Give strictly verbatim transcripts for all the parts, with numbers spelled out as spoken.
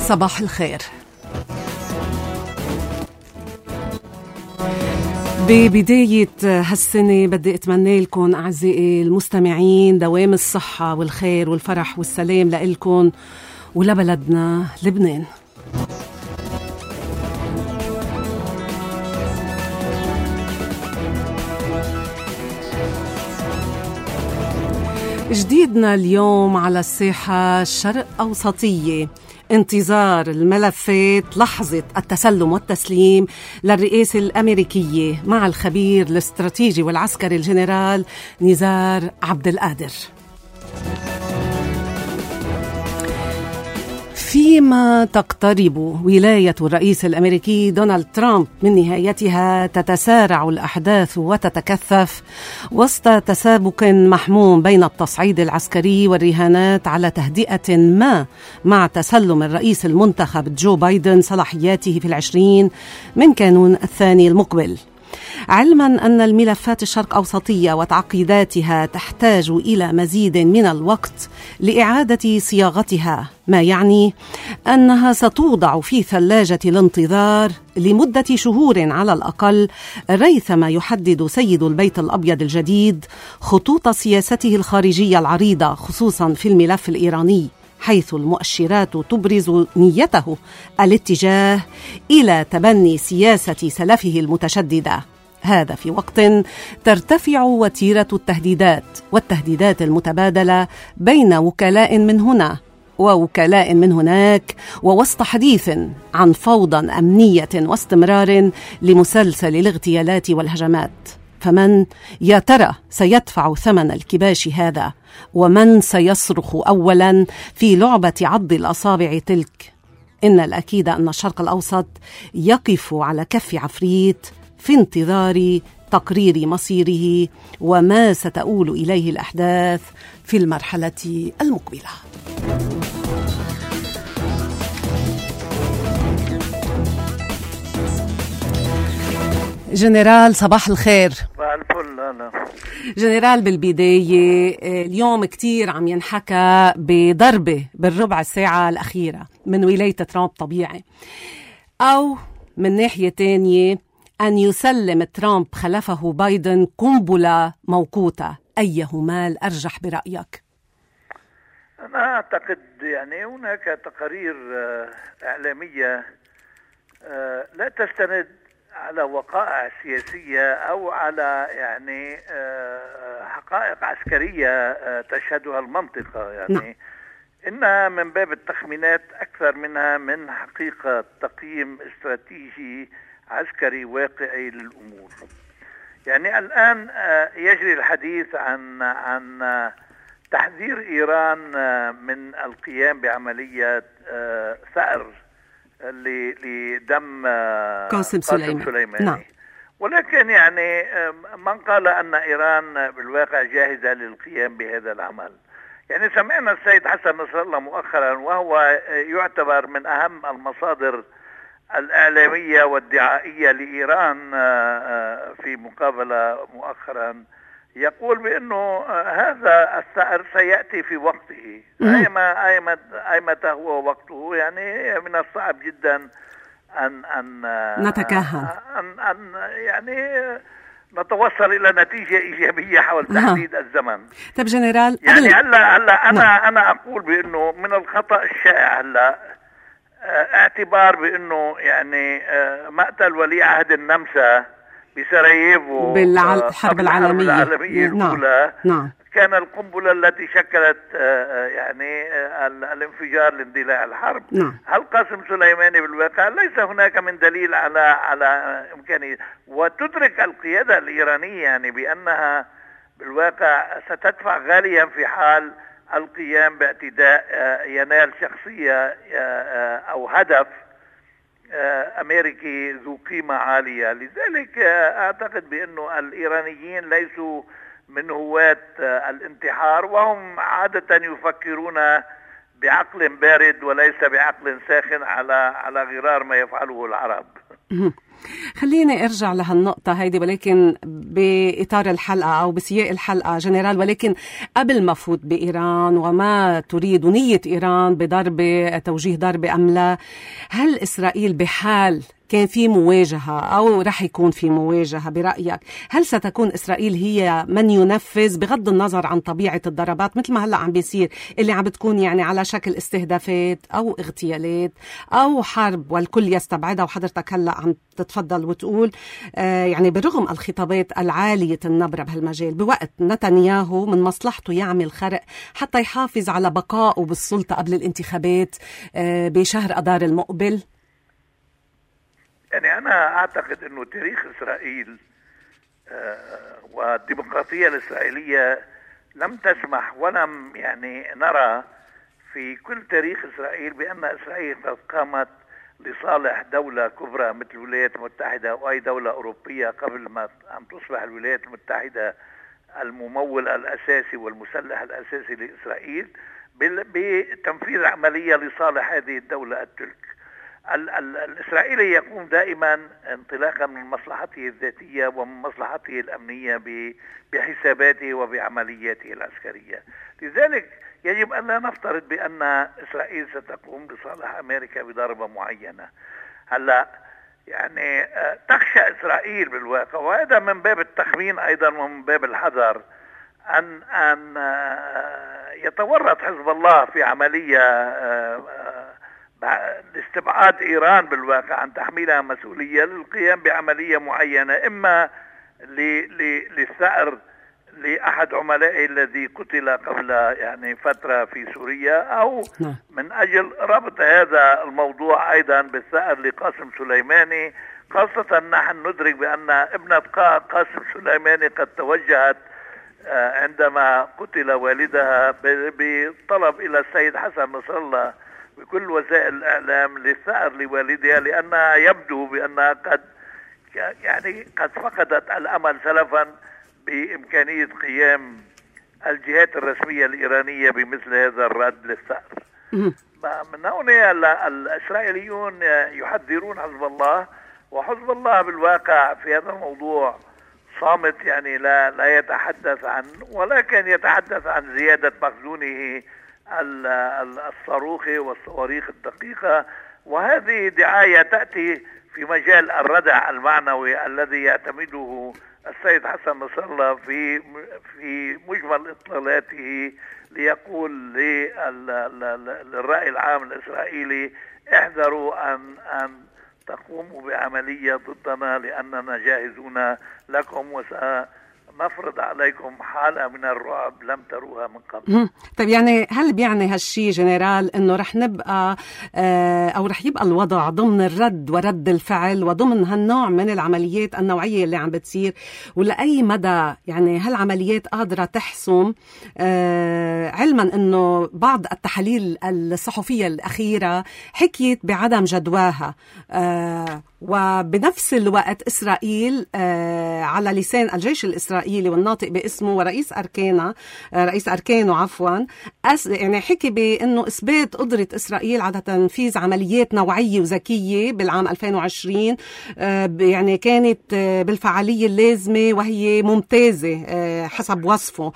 صباح الخير. ببداية هالسنة بدي أتمنى لكم أعزائي المستمعين دوام الصحة والخير والفرح والسلام لإلكم ولبلدنا لبنان. جديدنا اليوم على الساحة الشرق أوسطية، انتظار الملفات لحظة التسلم والتسليم للرئاسة الأمريكية مع الخبير الاستراتيجي والعسكري الجنرال نزار عبد القادر. فيما تقترب ولاية الرئيس الأمريكي دونالد ترامب من نهايتها، تتسارع الأحداث وتتكثف وسط تسابق محموم بين التصعيد العسكري والرهانات على تهدئة ما مع تسلم الرئيس المنتخب جو بايدن صلاحياته في العشرين من كانون الثاني المقبل، علما أن الملفات الشرق أوسطية وتعقيداتها تحتاج إلى مزيد من الوقت لإعادة صياغتها، ما يعني أنها ستوضع في ثلاجة الانتظار لمدة شهور على الأقل ريثما يحدد سيد البيت الأبيض الجديد خطوط سياسته الخارجية العريضة، خصوصا في الملف الإيراني، حيث المؤشرات تبرز نيته الاتجاه إلى تبني سياسة سلفه المتشددة. هذا في وقت ترتفع وتيرة التهديدات والتهديدات المتبادلة بين وكلاء من هنا ووكلاء من هناك، ووسط حديث عن فوضى أمنية واستمرار لمسلسل الاغتيالات والهجمات. فمن يا ترى سيدفع ثمن الكباش هذا؟ ومن سيصرخ أولا في لعبة عض الأصابع تلك؟ إن الأكيد أن الشرق الأوسط يقف على كف عفريت في انتظار تقرير مصيره وما ستؤول إليه الأحداث في المرحلة المقبلة. جنرال صباح الخير. صباح الفل. أنا جنرال، بالبداية اليوم كتير عم ينحكى بضربة بالربع الساعة الأخيرة من ولاية ترامب، طبيعي، أو من ناحية تانية أن يسلم ترامب خلفه بايدن قنبلة موقوتة، أيهما الأرجح برأيك؟ أنا أعتقد يعني هناك تقارير إعلامية لا تستند على وقائع سياسية أو على يعني حقائق عسكرية تشهدها المنطقة، يعني نعم. إنها من باب التخمينات أكثر منها من حقيقة تقييم استراتيجي عسكري واقعي للأمور. يعني الآن يجري الحديث عن عن تحذير إيران من القيام بعملية ثأر لدم قاسم سليماني, سليماني. نعم. ولكن يعني من قال أن إيران بالواقع جاهزة للقيام بهذا العمل؟ يعني سمعنا السيد حسن نصر الله مؤخرا، وهو يعتبر من أهم المصادر الإعلامية والدعائية لإيران في مقابلة مؤخرا، يقول بأنه هذا الثأر سيأتي في وقته، أيما أيما أيمتى هو وقته. يعني من الصعب جدا أن أن نتكهن أن أن يعني نتوصل إلى نتيجة إيجابية حول تحديد أه. الزمن. طب جنرال، يعني هلا هلا أنا نعم. أنا أقول بأنه من الخطأ الشائع هلا اعتبار بأنه يعني مقتل ولي عهد النمسا بسراييفو بالحرب العالمية, العالمية الأولى نعم. كان القنبلة التي شكلت يعني الانفجار لاندلاع الحرب. نعم. هل قاسم سليماني بالواقع ليس هناك من دليل على على إمكانية، وتدرك القيادة الإيرانية يعني بأنها بالواقع ستدفع غاليا في حال القيام باعتداء ينال شخصية أو هدف أمريكي ذو قيمة عالية. لذلك أعتقد بأنه الإيرانيين ليسوا من هواة الانتحار، وهم عادة يفكرون بعقل بارد وليس بعقل ساخن على على غرار ما يفعله العرب. خليني ارجع لهالنقطة هيدي، ولكن بإطار الحلقة أو بسياق الحلقة جنرال. ولكن قبل ما فوت بإيران وما تريد نية إيران بضربة توجيه ضربة أم لا، هل إسرائيل بحال كان في مواجهة أو رح يكون في مواجهة برأيك، هل ستكون إسرائيل هي من ينفذ بغض النظر عن طبيعة الضربات مثل ما هلأ عم بيصير اللي عم بتكون يعني على شكل استهدافات أو اغتيالات أو حرب والكل يستبعدها؟ وحضرتك هلأ عم تتفضل وتقول آه يعني برغم الخطابات العالية النبرة بهالمجال بوقت نتنياهو من مصلحته يعمل خرق حتى يحافظ على بقائه بالسلطة قبل الانتخابات آه بشهر أذار المقبل. يعني أنا أعتقد أنه تاريخ إسرائيل آه والديمقراطية الإسرائيلية لم تسمح ولم يعني نرى في كل تاريخ إسرائيل بأن إسرائيل قد قامت لصالح دولة كبرى مثل الولايات المتحدة أو أي دولة أوروبية قبل ما أن تصبح الولايات المتحدة الممول الأساسي والمسلح الأساسي لإسرائيل بتنفيذ عملية لصالح هذه الدولة الترك. الإسرائيلي يقوم دائما انطلاقا من مصلحته الذاتية ومن مصلحته الأمنية بحساباته وبعملياته العسكرية. لذلك يجب أن لا نفترض بأن إسرائيل ستقوم لصالح أمريكا بضربة معينة. هلا يعني تخشى إسرائيل بالواقع، وهذا من باب التخمين أيضا ومن باب الحذر، أن أن يتورط حزب الله في عملية لاستبعاد إيران بالواقع عن تحميلها مسؤولية للقيام بعملية معينة، إما للثأر لأحد عملائه الذي قتل قبل يعني فترة في سوريا، أو من أجل ربط هذا الموضوع أيضا بالثأر لقاسم سليماني، خاصة نحن ندرك بأن ابنة قاسم سليماني قد توجهت عندما قتل والدها بطلب إلى السيد حسن نصر الله بكل وسائل الإعلام للثأر لوالدها، لأنها يبدو بأنها قد يعني قد فقدت الأمل سلفا بإمكانية قيام الجهات الرسمية الإيرانية بمثل هذا الرد للثأر. من هنا الإسرائيليون يحذرون حزب الله، وحزب الله بالواقع في هذا الموضوع صامت، يعني لا لا يتحدث عن، ولكن يتحدث عن زيادة مخزونه الصاروخي والصواريخ الدقيقة، وهذه دعاية تأتي في مجال الردع المعنوي الذي يعتمده السيد حسن نصر الله في في مجمل اطلالاته ليقول للرأي العام الإسرائيلي احذروا أن أن تقوموا بعملية ضدنا لأننا جاهزون لكم وسنفرض عليكم حالة من الرعب لم تروها من قبل. طيب يعني هل بيعني هالشي جنرال انه رح نبقى او رح يبقى الوضع ضمن الرد ورد الفعل وضمن هالنوع من العمليات النوعية اللي عم بتصير، ولأي مدى يعني هالعمليات قادرة تحسم، علما انه بعض التحاليل الصحفية الأخيرة حكيت بعدم جدواها، وبنفس الوقت إسرائيل على لسان الجيش الإسرائيلي والناطق باسمه ورئيس أركانا رئيس أركانه عفوا يعني حكي بأنه إثبات قدرة إسرائيل على تنفيذ عمليات نوعية وذكية بالعام ألفين وعشرين يعني كانت بالفعالية اللازمة وهي ممتازة حسب وصفه،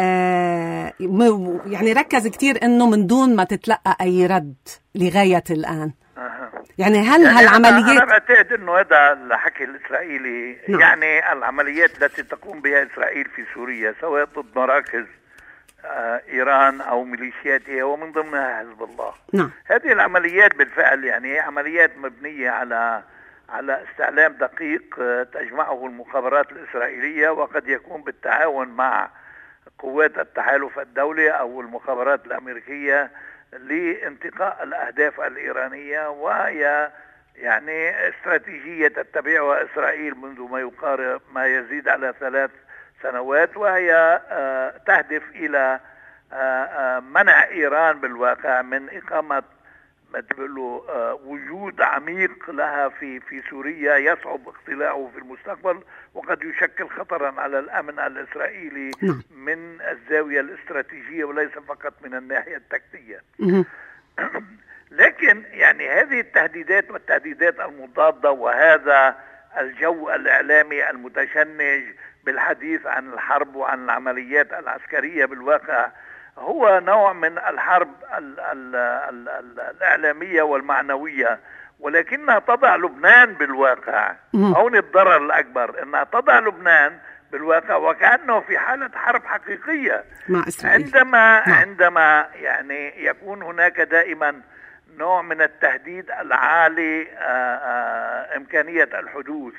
يعني ركز كتير أنه من دون ما تتلقى أي رد لغاية الآن. يعني هل يعني هالعمليات أنا بعتقد أنه هذا الحكي الإسرائيلي نعم. يعني العمليات التي تقوم بها إسرائيل في سوريا سواء ضد مراكز آه إيران أو ميليشياتها ومن ضمنها حزب الله نعم. هذه العمليات بالفعل يعني عمليات مبنية على على استعلام دقيق آه تجمعه المخابرات الإسرائيلية، وقد يكون بالتعاون مع قوات التحالف الدولي أو المخابرات الأمريكية لانتقاء الأهداف الإيرانية، وهي يعني استراتيجية تتبعها إسرائيل منذ ما يقارب ما يزيد على ثلاث سنوات، وهي تهدف إلى منع إيران بالواقع من إقامة مثل وجود عميق لها في في سوريا يصعب اقتلاعه في المستقبل، وقد يشكل خطرا على الأمن الإسرائيلي من الزاوية الاستراتيجية وليس فقط من الناحية التكتيكية. لكن يعني هذه التهديدات والتهديدات المضادة وهذا الجو الإعلامي المتشنج بالحديث عن الحرب وعن العمليات العسكرية بالواقع هو نوع من الحرب ال ال ال ال الإعلامية والمعنوية، ولكنها تضع لبنان بالواقع. هون الضرر الأكبر، أنها تضع لبنان بالواقع وكأنه في حالة حرب حقيقية مع إسرائيل. عندما عندما يعني يكون هناك دائما نوع من التهديد العالي آآ آآ إمكانية الحدوث،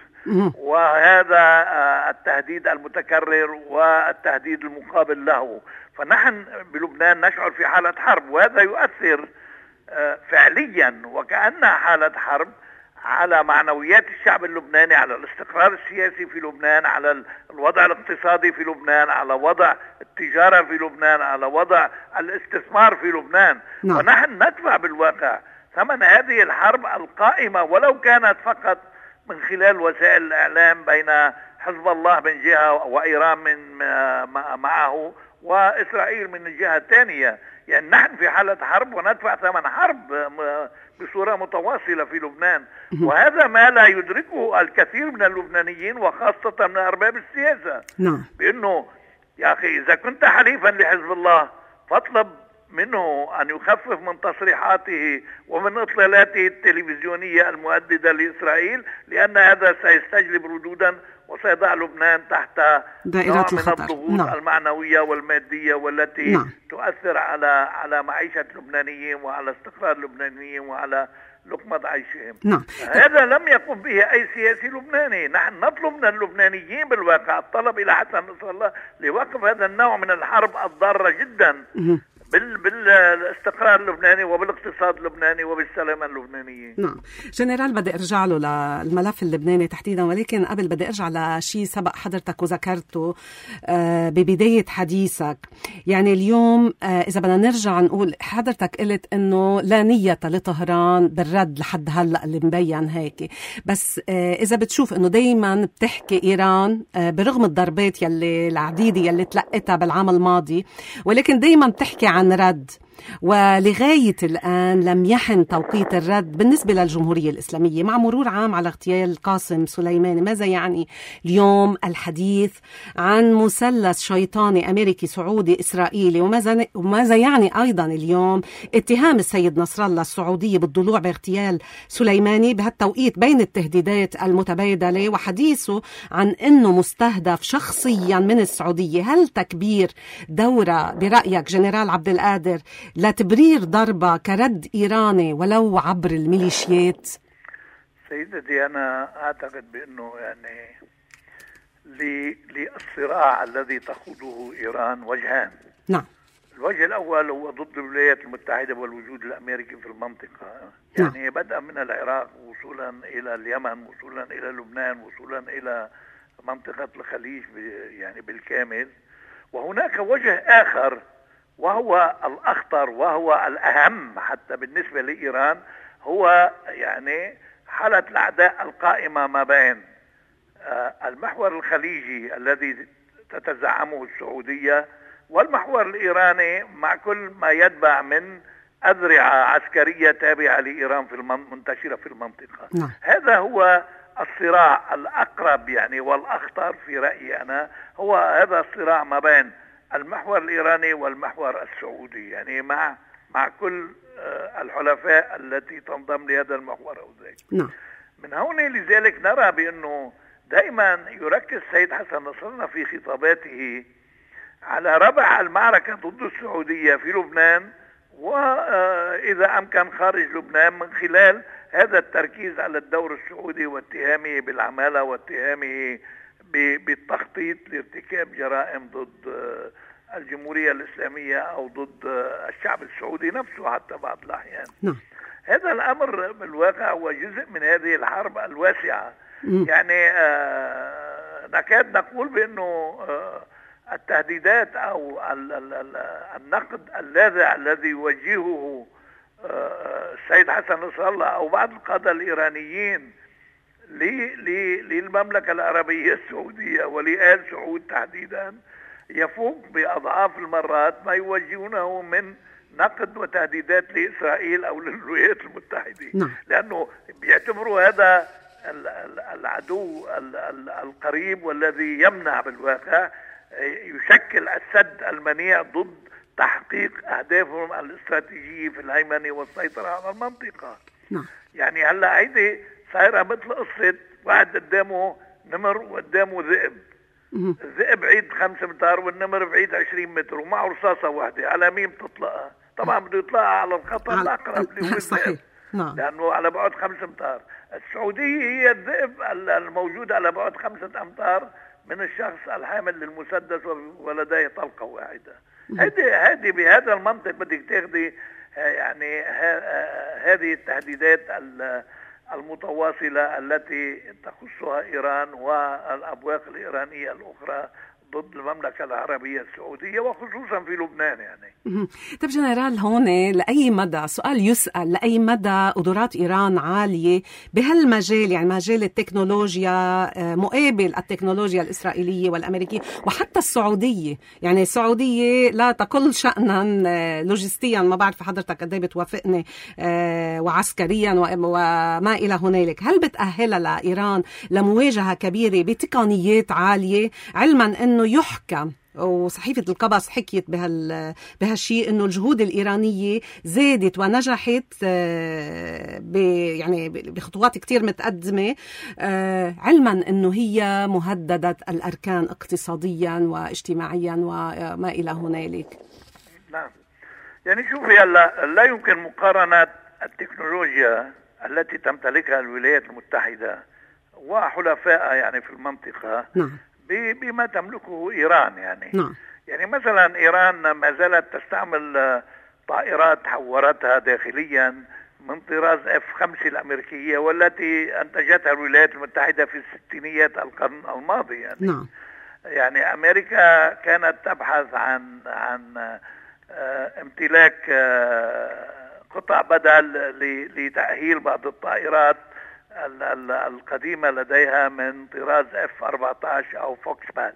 وهذا التهديد المتكرر والتهديد المقابل له، فنحن بلبنان نشعر في حالة حرب، وهذا يؤثر فعليا وكأنها حالة حرب على معنويات الشعب اللبناني، على الاستقرار السياسي في لبنان، على الوضع الاقتصادي في لبنان، على وضع التجارة في لبنان، على وضع الاستثمار في لبنان. نعم. ونحن ندفع بالواقع ثمن هذه الحرب القائمة، ولو كانت فقط من خلال وسائل الإعلام بين حزب الله من جهة وإيران من معه وإسرائيل من الجهة الثانية. يعني نحن في حالة حرب وندفع ثمن حرب بصورة متواصلة في لبنان، وهذا ما لا يدركه الكثير من اللبنانيين وخاصة من أرباب السياسة. نعم. بأنه يا أخي إذا كنت حليفا لحزب الله فاطلب منه أن يخفف من تصريحاته ومن إطلالاته التلفزيونية المؤددة لإسرائيل، لأن هذا سيستجلب ردودا وسيضع لبنان تحت نوع من الضغوط نعم. المعنوية والمادية والتي نعم. تؤثر على على معيشة اللبنانيين وعلى استقرار اللبنانيين وعلى لقمة عيشهم. نعم. هذا لم يقم به أي سياسي لبناني. نحن نطلب من اللبنانيين بالواقع الطلب إلى حسن نصر الله لوقف هذا النوع من الحرب الضارة جدا بال بالاستقرار اللبناني وبالاقتصاد اللبناني وبالسلامة اللبنانية. نعم جنرال، بدي ارجع له للملف اللبناني تحديدا، ولكن قبل بدي ارجع لشيء سبق حضرتك وذكرته ببداية حديثك. يعني اليوم اذا بدنا نرجع نقول، حضرتك قلت انه لا نية لطهران بالرد لحد هلا اللي مبين هيك، بس اذا بتشوف انه دايما بتحكي ايران برغم الضربات يلي العديدة يلي تلقتها بالعام الماضي، ولكن دايما بتحكي عن عن رد، ولغاية الآن لم يحن توقيت الرد بالنسبة للجمهورية الإسلامية مع مرور عام على اغتيال قاسم سليماني. ماذا يعني اليوم الحديث عن مثلث شيطاني أمريكي سعودي إسرائيلي؟ وماذا وماذا يعني أيضا اليوم اتهام السيد نصر الله السعودية بالضلوع باغتيال سليماني بهالتوقيت بين التهديدات المتبادلة وحديثه عن أنه مستهدف شخصيا من السعودية؟ هل تكبير دورة برأيك جنرال عبد القادر لتبرير ضربة كرد إيراني ولو عبر الميليشيات؟ سيدتي، أنا أعتقد بأنه يعني للصراع الذي تخوضه إيران وجهان. نعم. الوجه الأول هو ضد الولايات المتحدة والوجود الأمريكي في المنطقة، يعني نعم. بدءا من العراق وصولا إلى اليمن وصولا إلى لبنان وصولا إلى منطقة الخليج يعني بالكامل. وهناك وجه آخر وهو الأخطر وهو الأهم حتى بالنسبة لإيران، هو يعني حالة الأعداء القائمة ما بين المحور الخليجي الذي تتزعمه السعودية والمحور الإيراني مع كل ما يتبع من أذرعة عسكرية تابعة لإيران في المنتشرة في المنطقة. نعم. هذا هو الصراع الأقرب يعني والأخطر في رأيي أنا، هو هذا الصراع ما بين المحور الإيراني والمحور السعودي، يعني مع مع كل الحلفاء التي تنضم لهذا المحور أو ذاك. نعم. من هون لذلك نرى بأنه دائما يركز سيد حسن نصر الله في خطاباته على ربع المعركة ضد السعودية في لبنان، وإذا أمكن خارج لبنان، من خلال هذا التركيز على الدور السعودي واتهامه بالعمالة واتهامه بالتخطيط لارتكاب جرائم ضد الجمهورية الإسلامية أو ضد الشعب السعودي نفسه حتى بعض الأحيان. نعم. هذا الأمر بالواقع هو جزء من هذه الحرب الواسعة. م. يعني آه نكاد نقول بأنه آه التهديدات أو النقد اللاذع الذي يوجهه آه السيد حسن نصر الله أو بعض القادة الإيرانيين للمملكة العربية السعودية ولآل سعود تحديدا يفوق بأضعاف المرات ما يوجهونه من نقد وتهديدات لإسرائيل أو للولايات المتحدة. نعم. لأنه بيعتبروا هذا العدو القريب والذي يمنع بالواقع، يشكل السد المنيع ضد تحقيق أهدافهم الاستراتيجية في الهيمنة والسيطرة على المنطقة. نعم. يعني هلا هيدي صايرة مثل قصة واحد قدامه نمر وقدامه ذئب. الذئب بعيد خمسة متر والنمر بعيد عشرين متر ومعه رصاصة واحدة، على مين بتطلقها؟ طبعا بده يطلقها على الخطر الأقرب اللي هو الذئب. نعم. لأنه على بعد خمسة أمتار. السعودية هي الذئب الموجود على بعد خمسة أمتار من الشخص الحامل للمسدس ولديه طلقة واحدة. هذه هذه بهذا المنطق بدك تاخذي يعني هذه التهديدات المتواصلة التي تخصها إيران والأبواق الإيرانية الأخرى ضد المملكة العربية السعودية وخصوصا في لبنان. يعني طيب جنرال، هون لأي مدى سؤال يسأل لأي مدى قدرات إيران عالية بهالمجال، يعني مجال التكنولوجيا مقابل التكنولوجيا الإسرائيلية والأمريكية وحتى السعودية؟ يعني السعودية لا تقل شأنا لوجستيا، ما بعرف حضرتك قد ايه بتوافقني، وعسكريا وما إلى هنالك. هل بتأهلها لإيران لمواجهة كبيرة بتقنيات عالية، علما أنه يحكم وصحيفة القبس حكيت بهال بهالشيء انه الجهود الإيرانية زادت ونجحت ب يعني بخطوات كتير متقدمة، علما انه هي مهددة الاركان اقتصاديا واجتماعيا وما الى هنالك؟ نعم. يعني شوفي هلا لا يمكن مقارنة التكنولوجيا التي تمتلكها الولايات المتحدة وحلفائها يعني في المنطقة نعم. بما تملكه إيران. يعني نعم. يعني مثلا إيران ما زالت تستعمل طائرات حورتها داخليا من طراز اف خمسة الأمريكية والتي أنتجتها الولايات المتحدة في الستينيات القرن الماضي. يعني نعم. يعني أمريكا كانت تبحث عن عن امتلاك قطع بدل لتأهيل بعض الطائرات القديمة لديها من طراز اف أربعة عشر أو فوكس باد،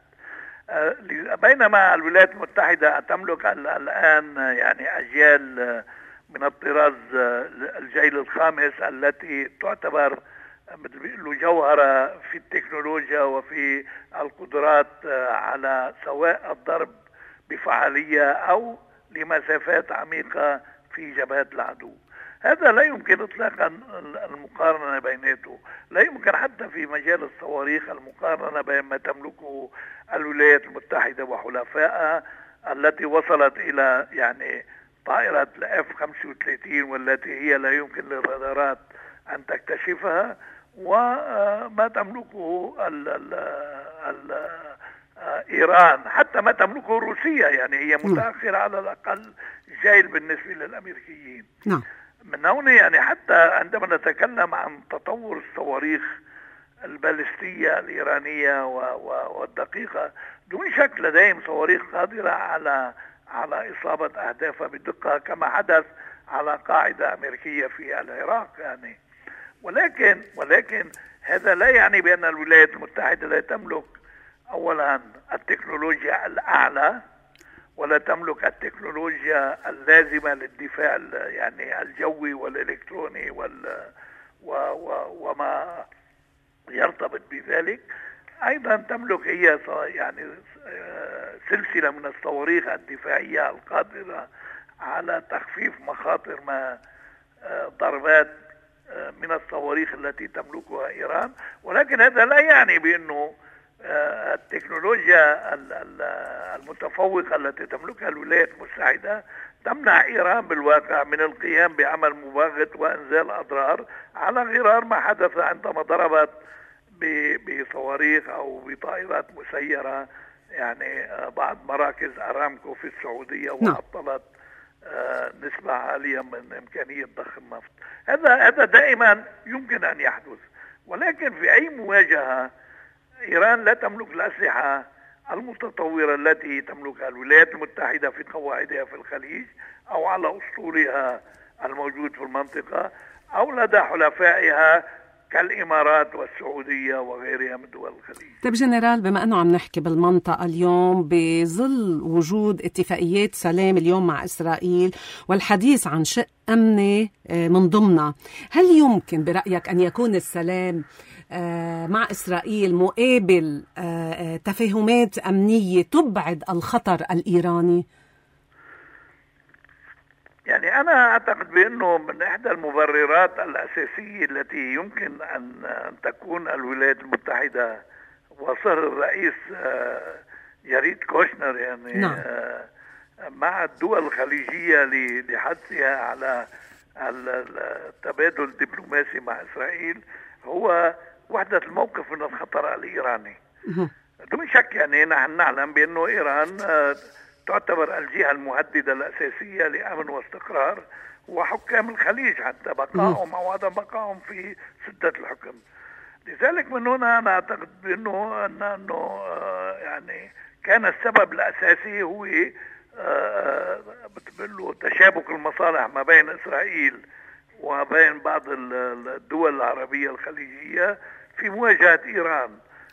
بينما الولايات المتحدة تملك الآن يعني أجيال من الطراز الجيل الخامس التي تعتبر مثل بيقولوا جوهرة في التكنولوجيا وفي القدرات على سواء الضرب بفعالية أو لمسافات عميقة في جبهات العدو. هذا لا يمكن اطلاقا المقارنه بيناته، لا يمكن حتى في مجال الصواريخ المقارنه بين ما تملكه الولايات المتحده وحلفائها التي وصلت الى يعني طائره الاف خمسة وثلاثين والتي هي لا يمكن للرادارات ان تكتشفها، وما تملكه ال ال ال ايران، حتى ما تملكه روسيا. يعني هي متاخره على الاقل جيل بالنسبه للامريكيين. نعم. من هنا يعني حتى عندما نتكلم عن تطور الصواريخ البالستية الإيرانية والدقيقة، دون شك لديهم صواريخ قادرة على على إصابة أهدافها بدقة كما حدث على قاعدة أمريكية في العراق. يعني ولكن ولكن هذا لا يعني بأن الولايات المتحدة لا تملك أولا التكنولوجيا الأعلى ولا تملك التكنولوجيا اللازمة للدفاع يعني الجوي والإلكتروني وال و و وما يرتبط بذلك. أيضا تملك هي يعني سلسلة من الصواريخ الدفاعية القادرة على تخفيف مخاطر ما ضربات من الصواريخ التي تملكها إيران. ولكن هذا لا يعني بأنه التكنولوجيا المتفوقة التي تملكها الولايات المتحدة تمنع إيران بالواقع من القيام بعمل مباغت وإنزال أضرار، على غرار ما حدث عندما ضربت بصواريخ أو بطائرات مسيرة يعني بعض مراكز أرامكو في السعودية وعطلت نسبة عالية من إمكانية ضخ النفط. هذا هذا دائما يمكن أن يحدث، ولكن في أي مواجهة إيران لا تملك الأسلحة المتطورة التي تملكها الولايات المتحدة في قواعدها في الخليج أو على أسطولها الموجود في المنطقة أو لدى حلفائها كالإمارات والسعودية وغيرها من دول الخليج. طيب جنرال، بما أنه عم نحكي بالمنطقة اليوم بظل وجود اتفاقيات سلام اليوم مع إسرائيل والحديث عن شق أمني من ضمنها، هل يمكن برأيك أن يكون السلام مع إسرائيل مقابل تفاهمات أمنية تبعد الخطر الإيراني؟ يعني أنا أعتقد بأنه من إحدى المبررات الأساسية التي يمكن أن تكون الولايات المتحدة وصهر الرئيس جاريد كوشنر يعني نعم. مع الدول الخليجية لحثها على التبادل الدبلوماسي مع إسرائيل هو وحدة الموقف من الخطر الإيراني. دون شك يعني نحن نعلم بأنه إيران تعتبر الجهة المهددة الأساسية لأمن واستقرار وحكام الخليج حتى بقائهم أو عدم بقائهم في سدة الحكم. لذلك من هنا أنا أعتقد بأنه أنه يعني كان السبب الأساسي هو بتقول تشابك المصالح ما بين إسرائيل وبين بعض الدول العربية الخليجية في مواجهة إيران.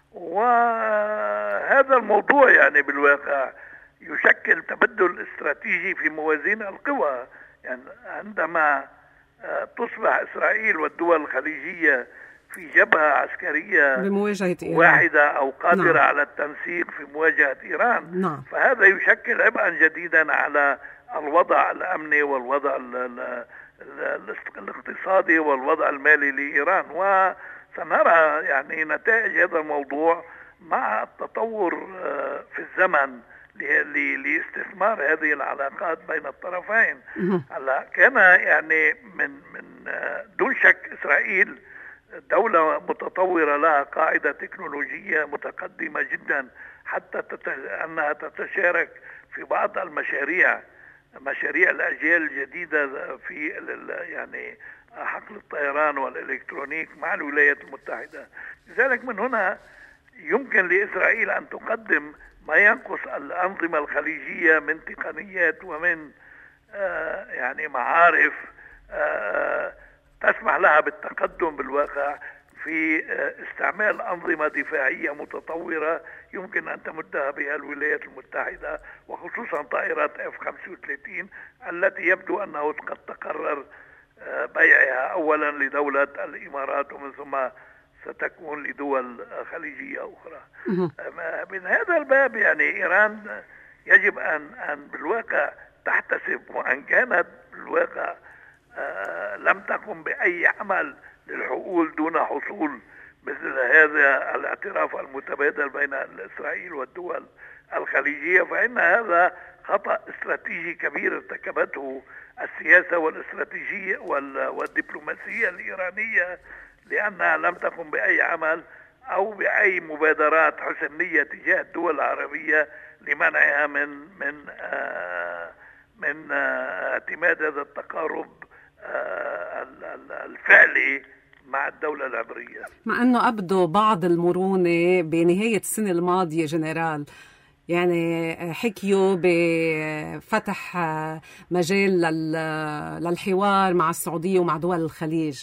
وهذا الموضوع يعني بالواقع يشكل تبدل استراتيجي في موازين القوى. يعني عندما تصبح إسرائيل والدول الخليجية في جبهة عسكرية بمواجهة إيران واحدة أو قادرة نعم. على التنسيق في مواجهة إيران نعم. فهذا يشكل عبئا جديدا على الوضع الأمني والوضع الاقتصادي والوضع المالي لإيران. وسنرى يعني نتائج هذا الموضوع مع التطور في الزمن لاستثمار هذه العلاقات بين الطرفين. هلا كان يعني من من دون شك إسرائيل دولة متطورة لها قاعدة تكنولوجية متقدمة جدا حتى أنها تتشارك في بعض المشاريع مشاريع الأجيال الجديدة في يعني حقل الطيران والإلكترونيك مع الولايات المتحدة. لذلك من هنا يمكن لإسرائيل أن تقدم ما ينقص الأنظمة الخليجية من تقنيات ومن آه يعني معارف آه تسمح لها بالتقدم بالواقع في آه استعمال أنظمة دفاعية متطورة يمكن أن تمدها بها الولايات المتحدة، وخصوصا طائرات إف خمسة وثلاثين التي يبدو أنه قد تقرر آه بيعها أولا لدولة الإمارات ومن ثم ستكون لدول خليجية أخرى. من هذا الباب يعني إيران يجب أن أن بالواقع تحتسب، وأن كانت بالواقع آه لم تقم بأي عمل للحقول دون حصول مثل هذا الاعتراف المتبادل بين إسرائيل والدول الخليجية، فإن هذا خطأ استراتيجي كبير ارتكبته السياسة والاستراتيجية والدبلوماسية الإيرانية، لأنها لم تقم بأي عمل أو بأي مبادرات حسن نية تجاه الدول العربية لمنعها من من آه من آه اعتماد هذا التقارب آه الفعلي مع الدولة العبرية. مع أنه أبدو بعض المرونة بنهاية السنة الماضية جنرال، يعني حكيوا بفتح مجال للحوار مع السعودية ومع دول الخليج.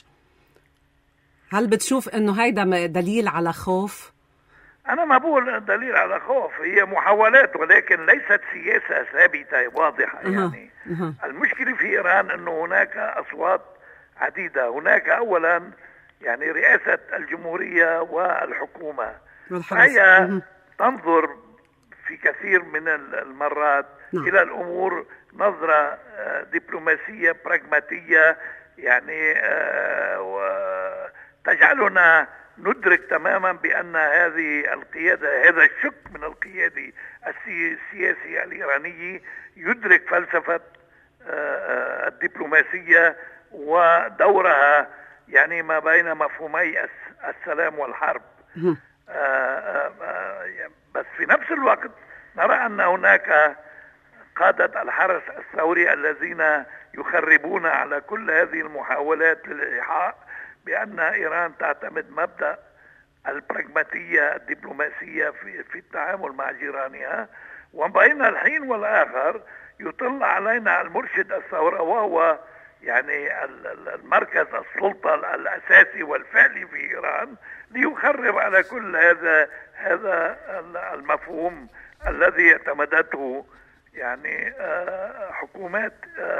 هل بتشوف انه هيدا دليل على خوف؟ انا ما بقول دليل على خوف، هي محاولات ولكن ليست سياسة ثابتة واضحة. يعني أه. المشكلة في ايران انه هناك اصوات عديدة. هناك اولا يعني رئاسة الجمهورية والحكومة، فهي تنظر في كثير من المرات نعم. الى الامور نظرة دبلوماسية براغماتية، يعني آه تجعلنا ندرك تماما بأن هذه القيادة، هذا الشق من القيادي السياسي الإيراني يدرك فلسفة الدبلوماسية ودورها يعني ما بين مفهومي السلام والحرب. بس في نفس الوقت نرى أن هناك قادة الحرس الثوري الذين يخربون على كل هذه المحاولات للإيحاء بأن إيران تعتمد مبدأ البراغماتية الدبلوماسية في, في التعامل مع جيرانها. وبين الحين والآخر يطلع علينا المرشد الثورة وهو يعني المركز السلطة الأساسي والفعلي في إيران ليخرب على كل هذا هذا المفهوم الذي اعتمدته يعني حكومات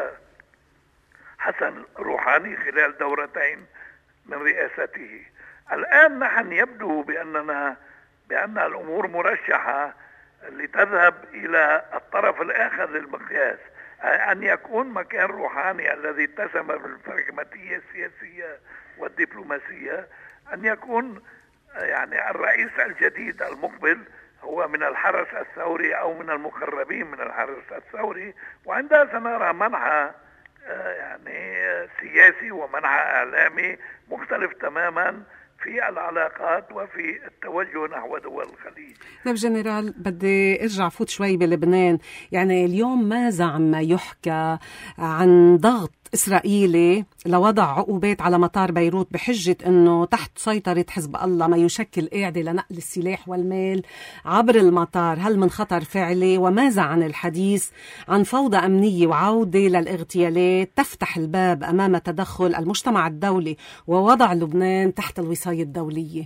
حسن روحاني خلال دورتين من رئاسته. الآن نحن يبدو بأننا بأن الأمور مرشحة لتذهب إلى الطرف الآخر للمقياس، أن يكون مكان روحاني الذي اتسم بالبراغماتية السياسية والدبلوماسية، أن يكون يعني الرئيس الجديد المقبل هو من الحرس الثوري أو من المقربين من الحرس الثوري، وعندها سنرى منحى يعني سياسي ومنحى إعلامي مختلف تماما في العلاقات وفي التوجه نحو دول الخليج. طيب جنرال، بدي ارجع فوت شوي بلبنان. يعني اليوم ماذا عم يحكى عن ضغط إسرائيلي لوضع عقوبات على مطار بيروت بحجة أنه تحت سيطرة حزب الله، ما يشكل قاعدة لنقل السلاح والمال عبر المطار؟ هل من خطر فعلي؟ وماذا عن الحديث عن فوضى أمنية وعودة للاغتيالات تفتح الباب أمام تدخل المجتمع الدولي ووضع لبنان تحت الوصاية الدولية؟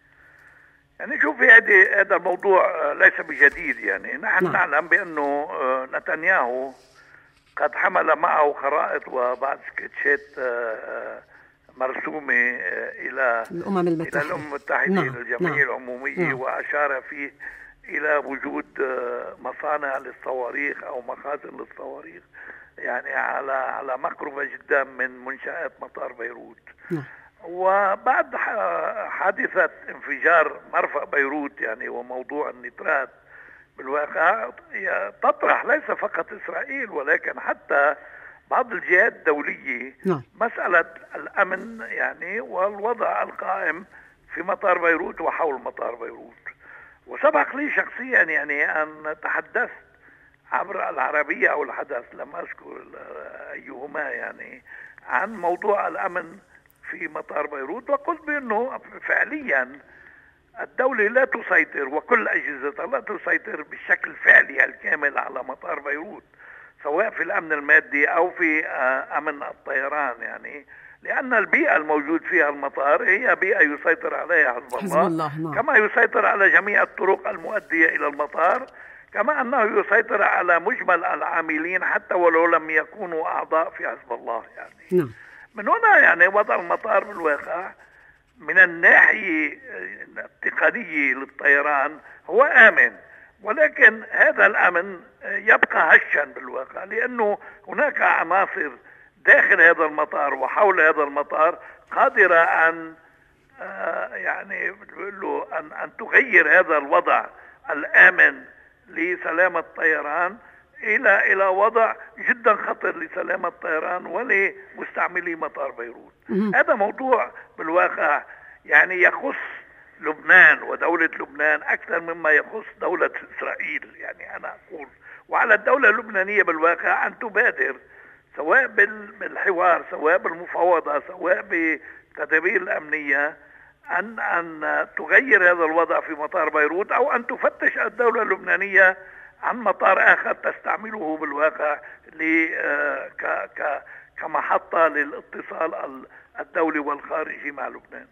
يعني شوفي، هذا الموضوع ليس بجديد. يعني نحن نعم. نعلم بأنه نتنياهو قد حمل معه خرائط وبعض سكتشات مرسومة إلى الأمم المتحدة, إلى الأمم المتحدة نعم. للجمعية نعم. العمومية نعم. وأشار فيه إلى وجود مصانع للصواريخ أو مخازن للصواريخ يعني على على مقربة جدا من منشآت مطار بيروت. نعم. وبعد حادثة انفجار مرفأ بيروت يعني وموضوع النترات بالواقع تطرح ليس فقط إسرائيل ولكن حتى بعض الجهات الدولية نعم. مسألة الأمن يعني والوضع القائم في مطار بيروت وحول مطار بيروت. وسبق لي شخصيا يعني أن تحدثت عبر العربية أو الحدث، لم أذكر أيهما، يعني عن موضوع الأمن في مطار بيروت، وقلت بأنه فعليا الدولة لا تسيطر وكل أجهزتها لا تسيطر بالشكل الفعلي الكامل على مطار بيروت، سواء في الأمن المادي أو في أمن الطيران، يعني لأن البيئة الموجود فيها المطار هي بيئة يسيطر عليها حزب الله, حزب الله نعم. كما يسيطر على جميع الطرق المؤدية إلى المطار، كما أنه يسيطر على مجمل العاملين حتى ولو لم يكونوا أعضاء في حزب الله. يعني نعم. من هنا يعني وضع المطار بالواقع من الناحية التقنية للطيران هو آمن، ولكن هذا الأمن يبقى هشا بالواقع، لأنه هناك عناصر داخل هذا المطار وحول هذا المطار قادرة أن يعني أن أن تغير هذا الوضع الآمن لسلامة الطيران إلى إلى وضع جدا خطر لسلامة الطيران ولمستعملي مطار بيروت. هذا موضوع بالواقع يعني يخص لبنان ودولة لبنان أكثر مما يخص دولة إسرائيل. يعني أنا أقول وعلى الدولة اللبنانية بالواقع أن تبادر سواء بالحوار سواء بالمفاوضة سواء بالتدابير الأمنية أن أن تغير هذا الوضع في مطار بيروت، أو أن تفتش الدولة اللبنانية عن مطار آخر تستعمله بالواقع كمحطة للاتصال الدولي والخارجي مع لبنان.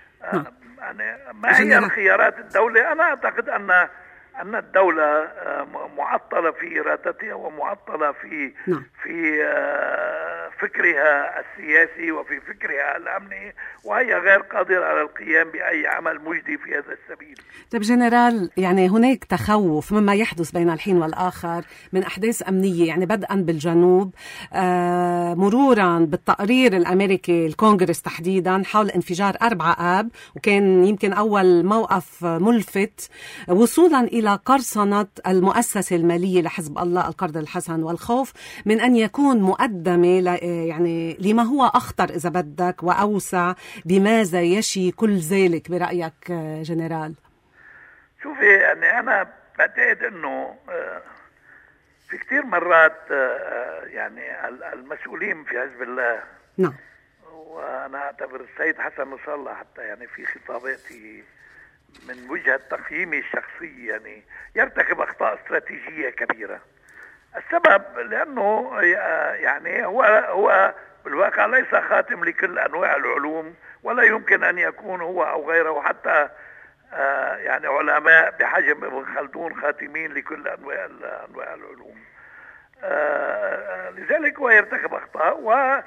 ما هي الخيارات الدولة؟ أنا أعتقد أن أن الدولة معطلة في إرادتها ومعطلة في في فكرها السياسي وفي فكرها الأمني، وهي غير قادرة على القيام بأي عمل مجدي في هذا السبيل. طيب جنرال، يعني هناك تخوف مما يحدث بين الحين والآخر من أحداث أمنية، يعني بدءا بالجنوب آه مرورا بالتقرير الأمريكي الكونغرس تحديدا حول انفجار أربعة آب، وكان يمكن أول موقف ملفت، وصولا إلى قرصنة المؤسسة المالية لحزب الله القرض الحسن، والخوف من أن يكون مقدمة يعني لما هو أخطر إذا بدك وأوسع. بماذا يشي كل ذلك برأيك جنرال؟ شوفي، يعني أنا بعتقد أنه في كتير مرات يعني المسؤولين في حزب الله، نعم، وأنا أعتبر السيد حسن نصر الله حتى يعني في خطاباته من وجهة تقييمي الشخصي يعني يرتكب أخطاء استراتيجية كبيرة. السبب لأنه يعني هو هو بالواقع ليس خاتم لكل أنواع العلوم، ولا يمكن أن يكون هو أو غيره حتى آه يعني علماء بحجم ابن خلدون خاتمين لكل أنواع أنواع العلوم. آه لذلك هو يرتكب أخطاء،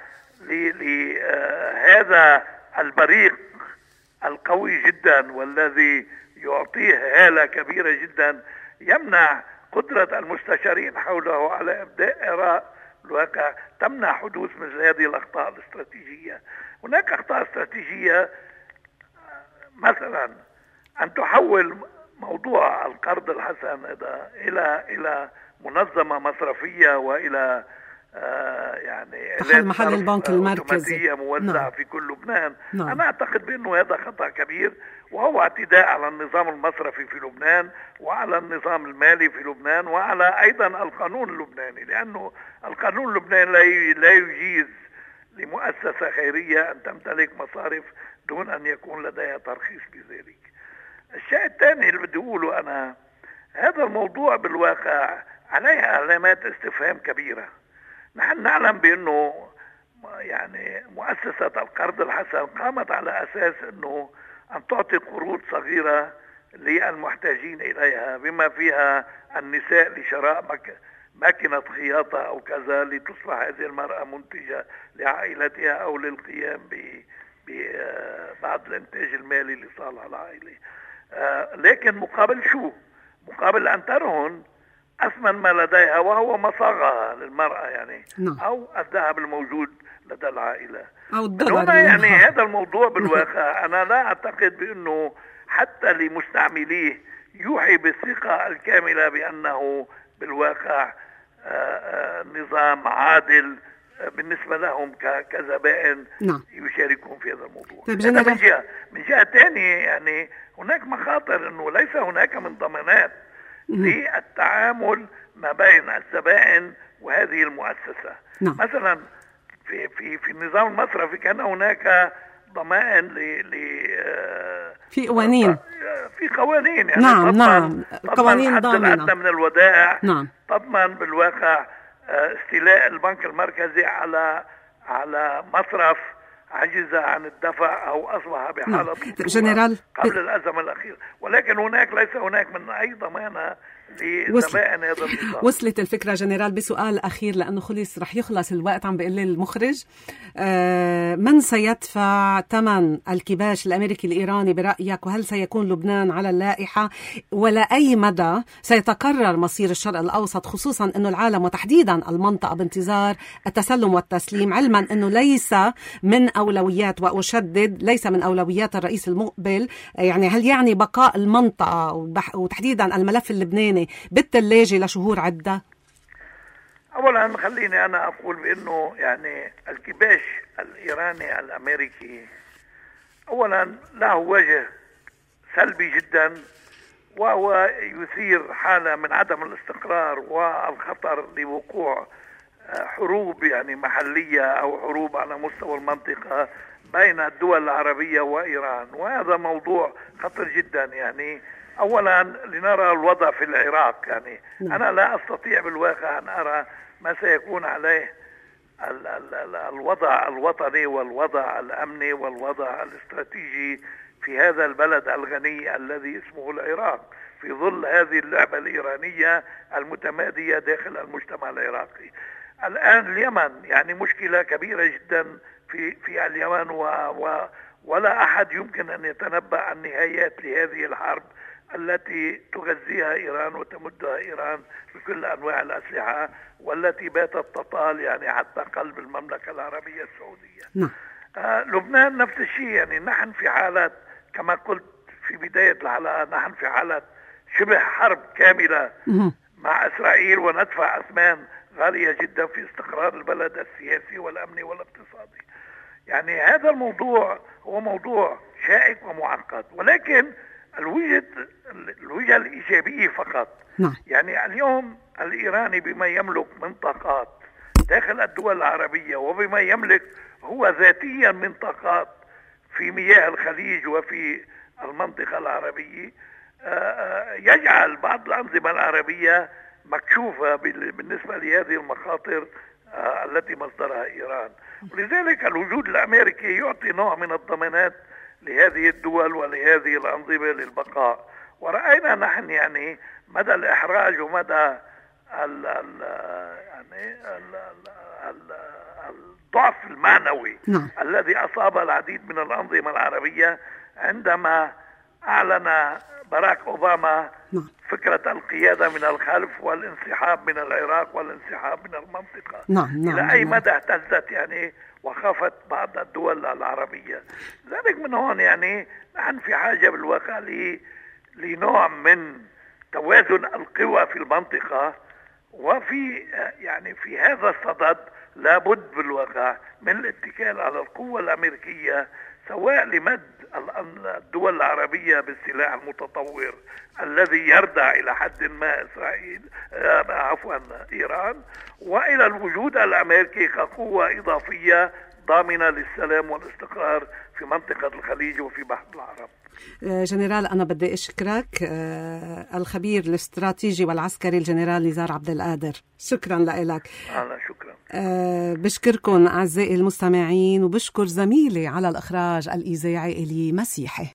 ولهذا البريق القوي جدا والذي يعطيه هالة كبيرة جدا يمنع قدرة المستشارين حوله على إبداء آراء الواقع تمنع حدوث مثل هذه الأخطاء الاستراتيجية. هناك أخطاء استراتيجية، مثلا أن تحول موضوع القرض الحسن إلى إلى منظمة مصرفية وإلى آه يعني تحل محل البنك المركزي موزعة نعم. في كل لبنان. نعم. أنا أعتقد بأنه هذا خطأ كبير، وهو اعتداء على النظام المصرفي في لبنان وعلى النظام المالي في لبنان وعلى أيضا القانون اللبناني، لأنه القانون اللبناني لا يجيز لمؤسسة خيرية أن تمتلك مصارف دون أن يكون لديها ترخيص بذلك. الشيء الثاني اللي بدي أقوله أنا، هذا الموضوع بالواقع عليه علامات استفهام كبيرة. نحن نعلم بأنه يعني مؤسسة القرض الحسن قامت على أساس أنه أن تعطي قروض صغيرة للمحتاجين إليها، بما فيها النساء لشراء مك... ماكينة خياطة أو كذا، لتصبح هذه المرأة منتجة لعائلتها أو للقيام ببعض الإنتاج المالي لصالح العائلة. آه لكن مقابل شو؟ مقابل أن ترهن أثمن ما لديها وهو مصاغها للمرأة يعني نعم. أو الذهب الموجود لدى العائلة أو الدولار. يعني هذا الموضوع بالواقع أنا لا أعتقد بأنه حتى لمستعمليه يوحي بالثقة الكاملة بأنه بالواقع نظام عادل بالنسبة لهم كزبائن نعم. يشاركون في هذا الموضوع. طيب هذا من جهة. من جهة ثانية يعني هناك مخاطر، أنه ليس هناك من ضمانات للتعامل ما بين الزبائن وهذه المؤسسة. نعم. مثلا في في في النظام المصرفي كان هناك ضمائن ل في قوانين في قوانين يعني نعم تضمن نعم قوانين ضامنة من الودائع نعم. تضمن بالواقع استيلاء البنك المركزي على على مصرف عجز عن الدفع أو أصبح بحالة جنرال قبل الأزمة الأخيرة، ولكن هناك ليس هناك من أي ضمانة لزبائن هذا النظام. وصلت الفكرة جنرال. بسؤال أخير لأنه خلص رح يخلص الوقت، عم بيقول لي المخرج آه من سيدفع ثمن الكباش الأمريكي الإيراني برأيك؟ وهل سيكون لبنان على اللائحة؟ ولا أي مدى سيتكرر مصير الشرق الأوسط، خصوصا أنه العالم وتحديدا المنطقة بانتظار التسلم والتسليم، علما أنه ليس من أولويات، وأشدد ليس من أولويات الرئيس المقبل، يعني هل يعني بقاء المنطقة وتحديدا الملف اللبناني بالثلاجة لشهور عدة؟ أولا خليني أنا أقول بأنه يعني الكباش الإيراني الأمريكي أولا له وجه سلبي جدا، وهو يثير حالة من عدم الاستقرار والخطر لوقوع حروب يعني محلية أو حروب على مستوى المنطقة بين الدول العربية وإيران، وهذا موضوع خطر جدا. يعني أولا لنرى الوضع في العراق، يعني أنا لا أستطيع بالواقع أن أرى ما سيكون عليه ال ال ال الوضع الوطني والوضع الأمني والوضع الاستراتيجي في هذا البلد الغني الذي اسمه العراق في ظل هذه اللعبة الإيرانية المتمادية داخل المجتمع العراقي. الآن اليمن يعني مشكلة كبيرة جدا في في اليمن، و و ولا أحد يمكن أن يتنبأ عن نهايات لهذه الحرب التي تغذيها إيران وتمدها إيران بكل أنواع الأسلحة، والتي باتت تطال يعني حتى قلب المملكة العربية السعودية. نعم. آه لبنان نفس الشيء، يعني نحن في حالة كما قلت في بداية الحلقة، نحن في حالة شبه حرب كاملة مع إسرائيل، وندفع أثمان غالية جدا في استقرار البلد السياسي والأمني والاقتصادي. يعني هذا الموضوع هو موضوع شائك ومعقد، ولكن الوجه الوجه الإيجابية فقط. نعم. يعني اليوم الإيراني بما يملك من طاقات داخل الدول العربية، وبما يملك هو ذاتيا من طاقات في مياه الخليج وفي المنطقة العربية، يجعل بعض الأنظمة العربية مكشوفة بالنسبة لهذه المخاطر آه التي مصدرها إيران. ولذلك الوجود الأمريكي يعطي نوع من الضمانات لهذه الدول ولهذه الأنظمة للبقاء. ورأينا نحن يعني مدى الإحراج ومدى ال ال يعني ال ال الضعف المعنوي نعم. الذي أصاب العديد من الأنظمة العربية عندما أعلن باراك أوباما نعم. فكرة القيادة من الخلف والانسحاب من العراق والانسحاب من المنطقة. نعم. نعم. إلى أي مدى اهتزت يعني وخافت بعض الدول العربية. ذلك من هون يعني نحن في حاجة بالواقع لنوع من توازن القوى في المنطقة، وفي يعني في هذا الصدد لابد بالواقع من الاتكال على القوة الأمريكية، سواء لمد الدول العربية بالسلاح المتطور الذي يردع إلى حد ما إسرائيل عفوا إيران، وإلى الوجود الأمريكي كقوة إضافية ضامنة للسلام والاستقرار في منطقة الخليج وفي بحر العرب. جنرال، أنا بدي أشكرك، الخبير الاستراتيجي والعسكري الجنرال نزار عبد القادر. شكرا لك. أنا شكرا. بشكركم أعزائي المستمعين، وبشكر زميلي على الإخراج الإذاعي إلي مسيحي.